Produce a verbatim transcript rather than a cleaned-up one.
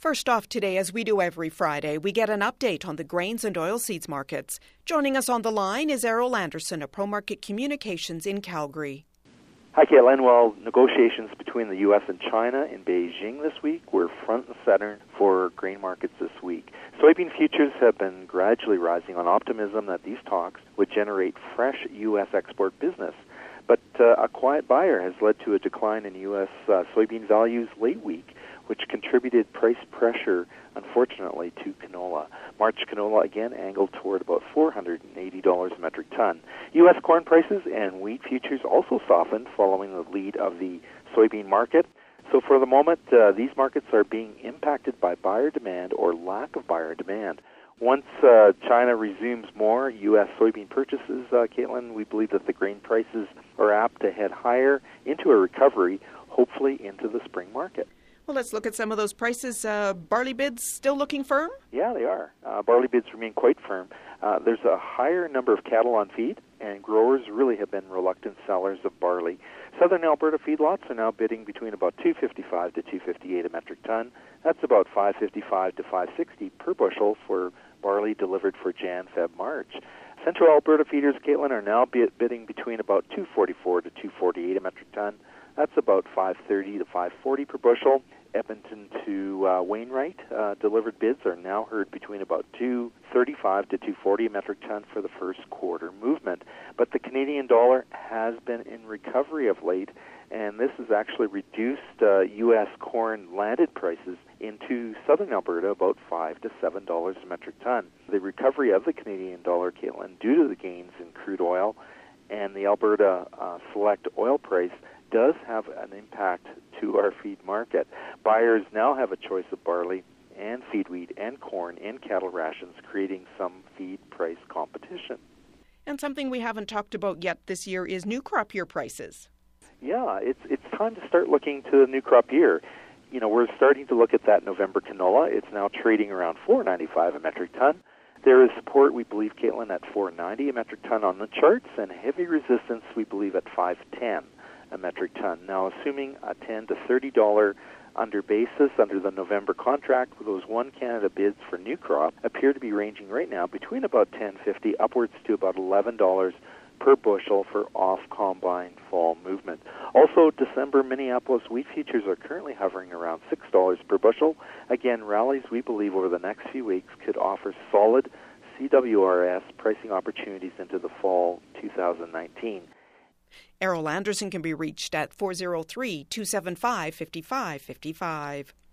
First off today, as we do every Friday, we get an update on the grains and oilseeds markets. Joining us on the line is Errol Anderson of ProMarket Communications in Calgary. Hi, Caitlin. Well, negotiations between the U S and China in Beijing this week were front and center for grain markets this week. Soybean futures have been gradually rising on optimism that these talks would generate fresh U S export business. But uh, a quiet buyer has led to a decline in U S uh, soybean values late week, which contributed price pressure, unfortunately, to canola. March canola again angled toward about four hundred eighty dollars a metric ton. U S corn prices and wheat futures also softened following the lead of the soybean market. So for the moment, uh, these markets are being impacted by buyer demand or lack of buyer demand. Once uh, China resumes more U S soybean purchases, uh, Caitlin, we believe that the grain prices are apt to head higher into a recovery, hopefully into the spring market. Well, let's look at some of those prices. Uh, barley bids still looking firm? Yeah, they are. Uh, barley bids remain quite firm. Uh, there's a higher number of cattle on feed, and growers really have been reluctant sellers of barley. Southern Alberta feedlots are now bidding between about two fifty-five to two fifty-eight a metric ton. That's about five fifty-five to five sixty per bushel for barley delivered for Jan, Feb, March. Central Alberta feeders, Caitlin, are now bidding between about two forty-four to two forty-eight a metric ton. That's about five thirty to five forty per bushel. Edmonton to uh, Wainwright uh, delivered bids are now heard between about two thirty-five to two forty a metric ton for the first quarter movement. But the Canadian dollar has been in recovery of late, and this has actually reduced uh, U S corn landed prices into southern Alberta about five to seven dollars a metric ton. The recovery of the Canadian dollar, Caitlin, due to the gains in crude oil and the Alberta uh, select oil price, does have an impact to our feed market. Buyers now have a choice of barley and feed wheat and corn in cattle rations, creating some feed price competition. And something we haven't talked about yet this year is new crop year prices. Yeah, it's it's time to start looking to the new crop year. You know, we're starting to look at that November canola. It's now trading around four ninety-five a metric ton. There is support, we believe, Caitlin, at four ninety a metric ton on the charts, and heavy resistance, we believe, at five ten a metric ton. Now, assuming a ten to thirty dollars under basis under the November contract, those one Canada bids for new crop appear to be ranging right now between about ten fifty upwards to about eleven dollars per bushel for off-combine fall movement. Also, December Minneapolis wheat futures are currently hovering around six dollars per bushel. Again, rallies we believe over the next few weeks could offer solid C W R S pricing opportunities into the fall two thousand nineteen. Errol Anderson can be reached at four oh three, two seven five, five five five five.